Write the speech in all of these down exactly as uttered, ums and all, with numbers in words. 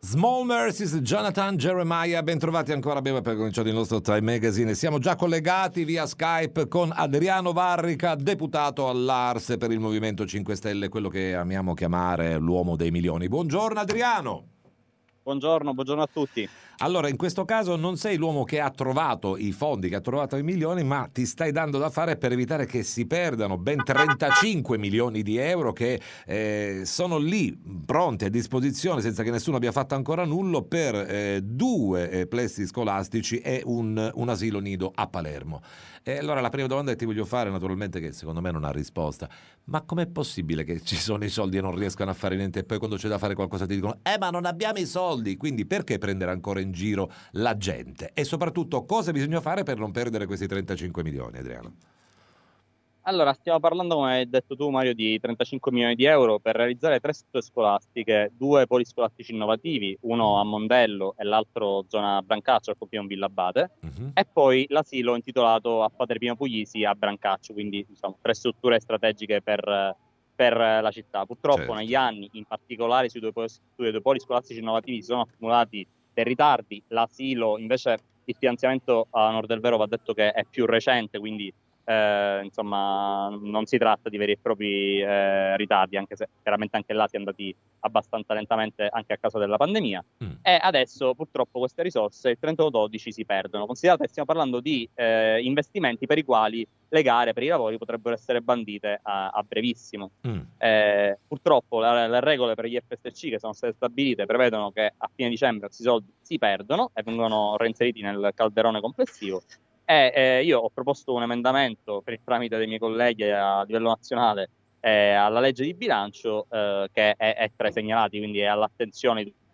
Small Mercies, Jonathan Jeremiah, ben trovati ancora, abbiamo appena cominciato il nostro Time Magazine. Siamo già collegati via Skype con Adriano Varrica, deputato all'A R S per il Movimento cinque Stelle, quello che amiamo chiamare l'uomo dei milioni. Buongiorno Adriano. Buongiorno, buongiorno a tutti. Allora, in questo caso non sei l'uomo che ha trovato i fondi, che ha trovato i milioni, ma ti stai dando da fare per evitare che si perdano ben trentacinque milioni di euro che eh, sono lì pronti a disposizione senza che nessuno abbia fatto ancora nulla per eh, due eh, plessi scolastici e un, un asilo nido a Palermo. E allora la prima domanda che ti voglio fare, naturalmente, che secondo me non ha risposta: ma com'è possibile che ci sono i soldi e non riescano a fare niente, e poi quando c'è da fare qualcosa ti dicono eh ma non abbiamo i soldi? Quindi perché prendere ancora in giro la gente? E soprattutto cosa bisogna fare per non perdere questi trentacinque milioni, Adriano? Allora, stiamo parlando, come hai detto tu, Mario, di trentacinque milioni di euro per realizzare tre strutture scolastiche, due poliscolastici innovativi, uno a Mondello e l'altro zona Brancaccio, al confine con Villabate, uh-huh. e poi l'asilo intitolato a Padre Pino Puglisi a Brancaccio, quindi diciamo tre strutture strategiche per, per la città. Purtroppo certo. Negli anni, in particolare sui due, sui due poliscolastici innovativi, si sono accumulati dei ritardi. L'asilo, invece, il finanziamento a Nord del Vero va detto che è più recente, quindi Eh, insomma non si tratta di veri e propri eh, ritardi, anche se chiaramente anche là si è andati abbastanza lentamente anche a causa della pandemia, mm. e adesso purtroppo queste risorse il trentuno dodici si perdono. Considerate che stiamo parlando di eh, investimenti per i quali le gare per i lavori potrebbero essere bandite a, a brevissimo. Mm. Eh, purtroppo la, le regole per gli F S C che sono state stabilite prevedono che a fine dicembre questi soldi si perdono e vengono reinseriti nel calderone complessivo. E eh, io ho proposto un emendamento per il tramite dei miei colleghi a livello nazionale eh, alla legge di bilancio eh, che è, è tra i segnalati, quindi è all'attenzione di...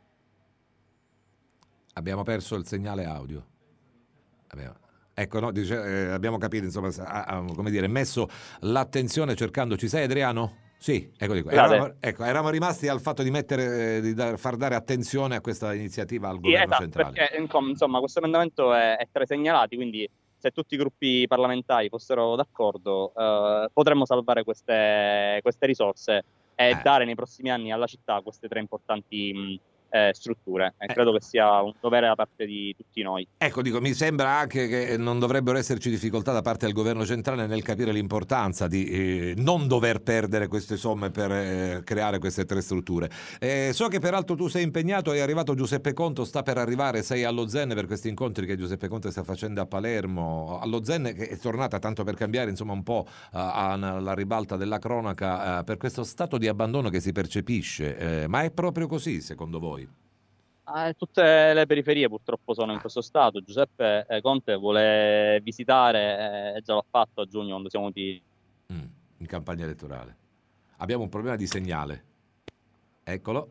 Abbiamo perso il segnale audio. Abbiamo... Ecco, no, dice, eh, abbiamo capito, insomma, ha, ha, come dire, messo l'attenzione cercando. Ci sei, Adriano? Sì, eccoli qua. Eravamo, ecco, eravamo rimasti al fatto di mettere, eh, di dar, far dare attenzione a questa iniziativa al sì, governo esatto, centrale. Perché insomma questo emendamento è, è tra i segnalati, quindi se tutti i gruppi parlamentari fossero d'accordo, eh, potremmo salvare queste, queste risorse e eh. dare nei prossimi anni alla città queste tre importanti mh, eh, strutture. E eh. credo che sia un dovere da parte di tutti noi. Ecco, dico, mi sembra anche che non dovrebbero esserci difficoltà da parte del governo centrale nel capire l'importanza di eh, non dover perdere queste somme per eh, creare queste tre strutture. Eh, so che peraltro tu sei impegnato, è arrivato Giuseppe Conte, sta per arrivare, sei allo Zen per questi incontri che Giuseppe Conte sta facendo a Palermo, allo Zen che è tornata, tanto per cambiare, insomma, un po' uh, alla ribalta della cronaca uh, per questo stato di abbandono che si percepisce, eh, ma è proprio così secondo voi? Eh, tutte le periferie purtroppo sono in questo stato. Giuseppe eh, Conte vuole visitare, eh, già l'ha fatto a giugno quando siamo venuti mm, in campagna elettorale. Abbiamo un problema di segnale. Eccolo.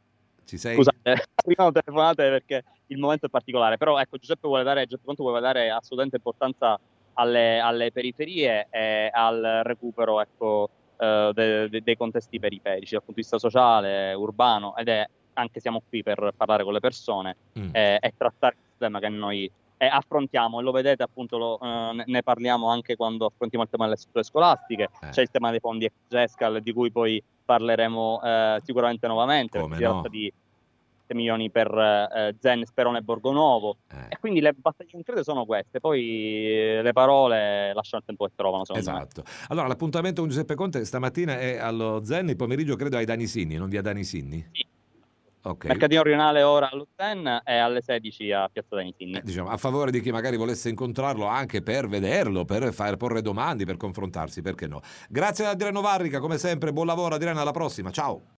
Ci sei? Scusate, prima non telefonate perché il momento è particolare, però ecco, Giuseppe vuole dare, Giuseppe Conte vuole dare assolutamente importanza alle, alle periferie e al recupero, ecco, eh, de, de, dei contesti periferici dal punto di vista sociale, urbano, ed è anche siamo qui per parlare con le persone mm. eh, e trattare il tema che noi eh, affrontiamo, e lo vedete appunto, lo, eh, ne parliamo anche quando affrontiamo il tema delle strutture scolastiche, eh. c'è il tema dei fondi GESCAL di cui poi parleremo eh, sicuramente nuovamente. Come si no? tratta di milioni per eh, Zen, Sperone e Borgonovo, eh. e quindi le battaglie concrete sono queste, poi eh, le parole lasciano il tempo che trovano, esatto. Me. Allora l'appuntamento con Giuseppe Conte stamattina è allo Zen, il pomeriggio credo ai Danisinni, non via Danisinni? Sì. Okay. Mercatino rionale ora allo Zen e alle sedici a Piazza Danisinni. Eh, diciamo, a favore di chi magari volesse incontrarlo anche per vederlo, per fare, porre domande, per confrontarsi, perché no. Grazie ad Adriano Varrica, come sempre, buon lavoro Adriano, alla prossima, ciao!